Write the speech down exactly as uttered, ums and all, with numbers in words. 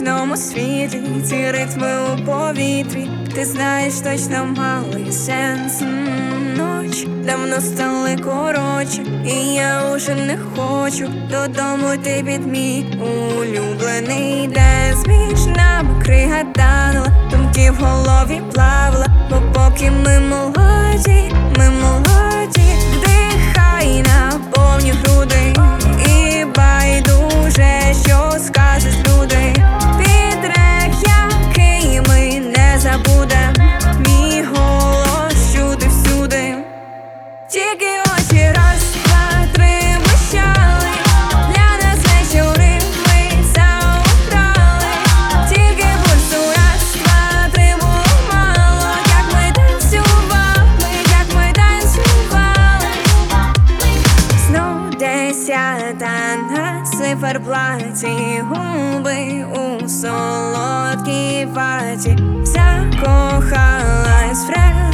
нічному світлі, ці ритми у повітрі, ти знаєш, точно мали сенс. Ноч давно стали коротше, і я уже не хочу додому ти під мій улюблений дес. Між нами крига танула, думки в голові плавала, бо поки ми молоді, ми молоді. Вдихай на повні груди і байдуже, що скажуть люди. Підрек, який ми не забудем, мій голос чути всюди. Тільки очі раз, два, три блищали, для нас вечори ми заобрали. Тільки пульсу раз, два, три було мало, як ми танцювали, як ми танцювали. Знов десята на циферблаті, губи у солодкій ваті, закохалась в